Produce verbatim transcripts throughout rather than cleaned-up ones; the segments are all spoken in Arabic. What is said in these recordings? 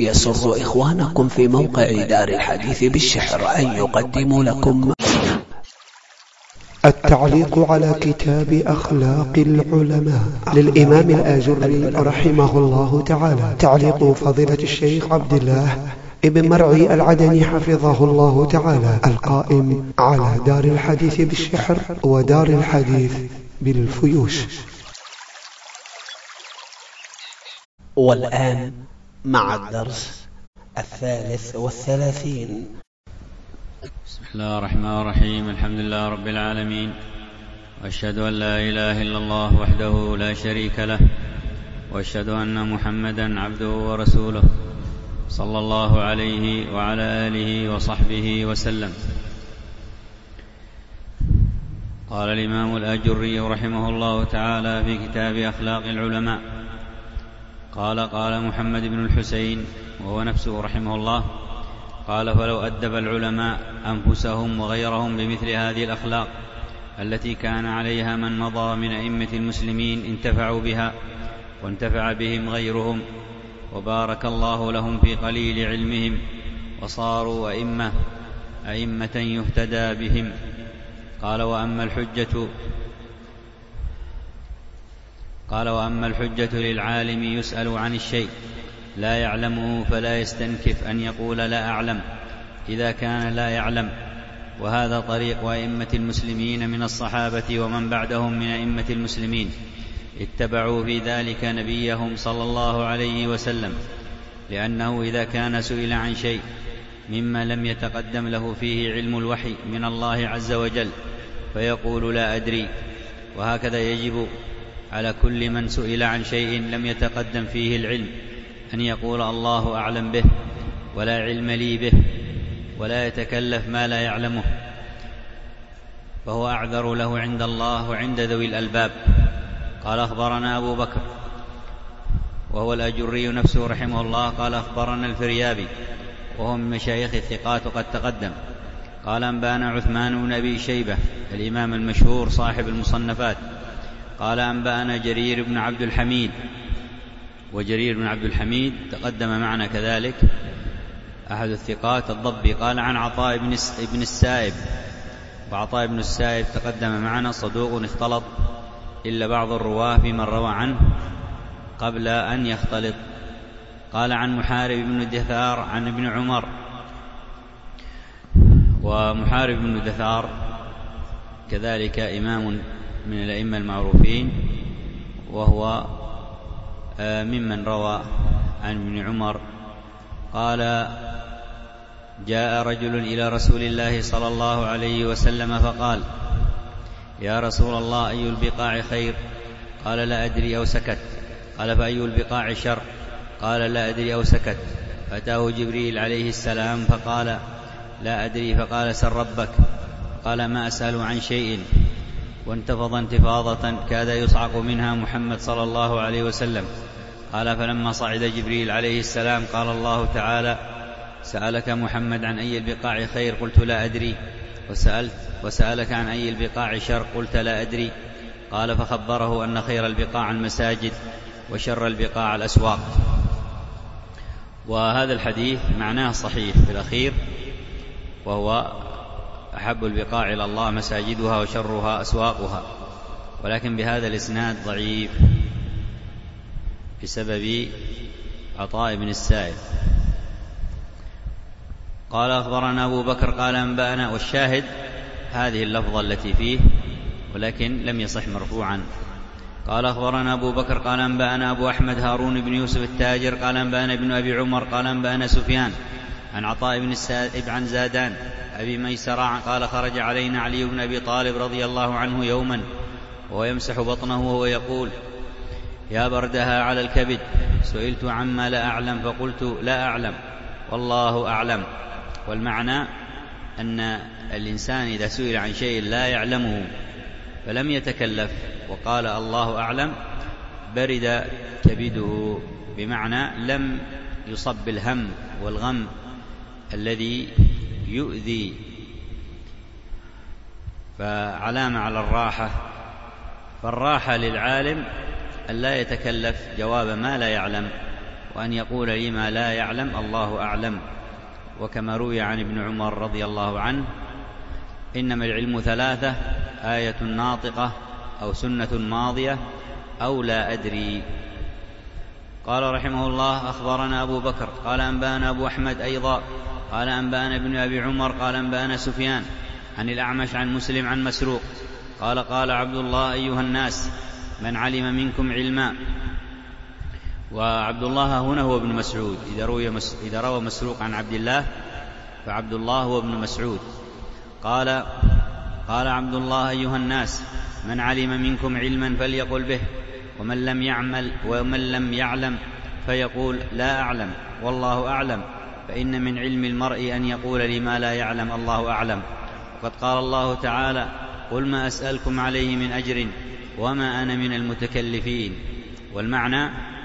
يسر إخوانكم في موقع دار الحديث بالشحر أن يقدموا لكم التعليق على كتاب أخلاق العلماء للإمام الآجري رحمه الله تعالى. تعليق فضيلة الشيخ عبد الله ابن مرعي العدني حفظه الله تعالى، القائم على دار الحديث بالشحر ودار الحديث بالفيوش. والآن مع الدرس الثالث والثلاثين. بسم الله الرحمن الرحيم. الحمد لله رب العالمين، وأشهد أن لا إله إلا الله وحده لا شريك له، وأشهد أن محمدا عبده ورسوله صلى الله عليه وعلى آله وصحبه وسلم. قال الإمام الآجري رحمه الله تعالى في كتاب أخلاق العلماء، قال قال محمد بن الحسين وهو نفسه رحمه الله، قال فلو أدب العلماء أنفسهم وغيرهم بمثل هذه الأخلاق التي كان عليها من مضى من أئمة المسلمين انتفعوا بها وانتفع بهم غيرهم، وبارك الله لهم في قليل علمهم وصاروا أئمة أئمة يهتدى بهم. قال وأما الحجة قال وأما الحجة للعالم يسأل عن الشيء لا يعلمه فلا يستنكف أن يقول لا أعلم إذا كان لا يعلم، وهذا طريق أئمة المسلمين من الصحابة ومن بعدهم من أئمة المسلمين، اتبعوا في ذلك نبيهم صلى الله عليه وسلم، لأنه إذا كان سئل عن شيء مما لم يتقدم له فيه علم الوحي من الله عز وجل فيقول لا أدري. وهكذا يجب على كل من سئل عن شيء لم يتقدم فيه العلم أن يقول الله أعلم به ولا علم لي به، ولا يتكلف ما لا يعلمه، فهو أعذر له عند الله وعند ذوي الألباب. قال أخبرنا أبو بكر وهو الأجري نفسه رحمه الله، قال أخبرنا الفريابي وهو من مشايخ الثقات وقد تقدم، قال أنبانا عثمان بن أبي شيبة الإمام المشهور صاحب المصنفات، قال أنبانا جرير بن عبد الحميد، وجرير بن عبد الحميد تقدم معنا كذلك أحد الثقات الضبي، قال عن عطاء بن السائب، وعطاء بن السائب تقدم معنا صدوق اختلط إلا بعض الرواه في من روى عنه قبل أن يختلط. قال عن محارب بن دثار عن ابن عمر، ومحارب بن دثار كذلك إمام من الأئمة المعروفين، وهو ممن روى عن ابن عمر. قال جاء رجل إلى رسول الله صلى الله عليه وسلم فقال يا رسول الله أي البقاع خير؟ قال لا أدري أو سكت. قال فأي البقاع شر؟ قال لا أدري أو سكت. فأتاه جبريل عليه السلام فقال لا أدري، فقال سل ربك. قال ما أسأل عن شيء، وانتفض انتفاضة كاد يصعق منها محمد صلى الله عليه وسلم. قال فلما صعد جبريل عليه السلام قال الله تعالى سألك محمد عن أي البقاع خير؟ قلت لا أدري. وسألت وسألك عن أي البقاع شر؟ قلت لا أدري. قال فخبره أن خير البقاع المساجد وشر البقاع الأسواق. وهذا الحديث معناه صحيح في الأخير، وهو أحب البقاع إلى الله مساجدها وشرها أسواقها، ولكن بهذا الإسناد ضعيف بسبب عطاء بن السائب. قال أخبرنا أبو بكر قال أنبأنا، والشاهد هذه اللفظة التي فيه ولكن لم يصح مرفوعا. قال أخبرنا أبو بكر قال أنبأنا أبو أحمد هارون بن يوسف التاجر قال أنبأنا ابن أبي عمر قال أنبأنا سفيان عن عطاء بن السائب عن زادان أبي ميسرة قال خرج علينا علي بن أبي طالب رضي الله عنه يوما وهو يمسح بطنه وهو يقول يا بردها على الكبد، سئلت عما لا أعلم فقلت لا أعلم والله أعلم. والمعنى أن الإنسان إذا سئل عن شيء لا يعلمه فلم يتكلف وقال الله أعلم برد كبده، بمعنى لم يصب بالهم والغم الذي يؤذي. فعلامة على الراحة، فالراحة للعالم أن لا يتكلف جواب ما لا يعلم، وأن يقول لما لا يعلم الله أعلم. وكما روي عن ابن عمر رضي الله عنه: إنما العلم ثلاثة: آية ناطقة، أو سنة ماضية، أو لا أدري. قال رحمه الله: أخبرنا أبو بكر قال أنبأنا أبو أحمد أيضا قال أنبأنا ابن أبي عمر قال أنبأنا سفيان عن الأعمش عن مسلم عن مسروق قال: قال عبد الله: أيها الناس، من علم منكم علما. وعبد الله هنا هو ابن مسعود. إذا روى, مس... إذا روى مسروق عن عبد الله فعبد الله هو ابن مسعود. قال قال عبد الله: أيها الناس، من علم منكم علما فليقل به، ومن لم يعمل ومن لم يعلم فيقول لا أعلم والله أعلم، فإن من علم المرء أن يقول لما لا يعلم الله أعلم. وقد قال الله تعالى: قل ما أسألكم عليه من أجر وما أنا من المتكلفين. والمعنى: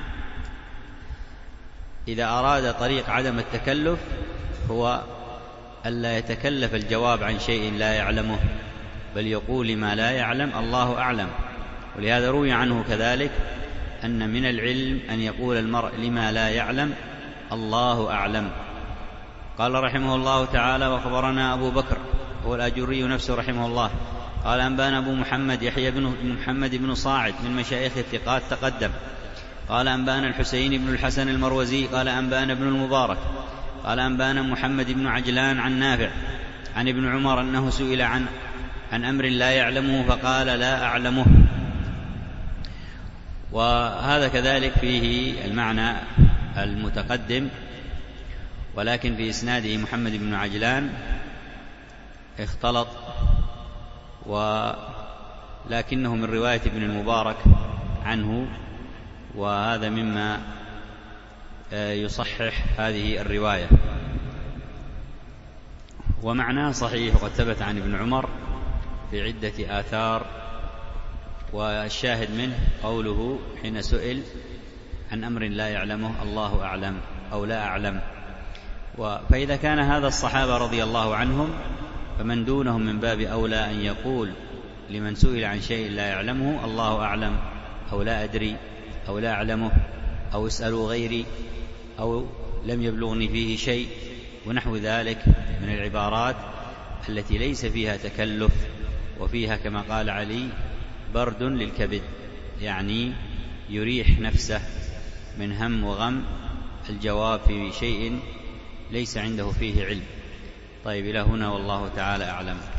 إذا أراد طريق عدم التكلف هو ألا يتكلف الجواب عن شيء لا يعلمه، بل يقول لما لا يعلم الله أعلم. ولهذا روي عنه كذلك أن من العلم أن يقول المرء لما لا يعلم الله أعلم. قال رحمه الله تعالى: وخبرنا أبو بكر هو الأجري نفسه رحمه الله قال أنبأنا أبو محمد يحيى بن محمد بن صاعد من مشايخ الثقات تقدم. قال أنبأنا الحسين بن الحسن المروزي قال أنبأنا ابن المبارك قال أنبأنا محمد بن عجلان عن نافع عن ابن عمر أنه سئل عن عن أمر لا يعلمه فقال لا أعلمه. وهذا كذلك فيه المعنى المتقدم، ولكن في إسناده محمد بن عجلان اختلط، ولكنه من رواية ابن المبارك عنه، وهذا مما يصحح هذه الرواية. ومعناه صحيح، وقد ثبت عن ابن عمر في عدة آثار. والشاهد منه قوله حين سئل عن أمر لا يعلمه الله أعلم أو لا أعلم. فإذا كان هذا الصحابة رضي الله عنهم، فمن دونهم من باب أولى أن يقول لمن سئل عن شيء لا يعلمه الله أعلم أو لا أدري أو لا أعلمه أو اسألوا غيري أو لم يبلغني فيه شيء، ونحو ذلك من العبارات التي ليس فيها تكلف، وفيها كما قال علي برد للكبد، يعني يريح نفسه من هم وغم الجواب في شيء ليس عنده فيه علم. طيب، إلى هنا والله تعالى أعلم.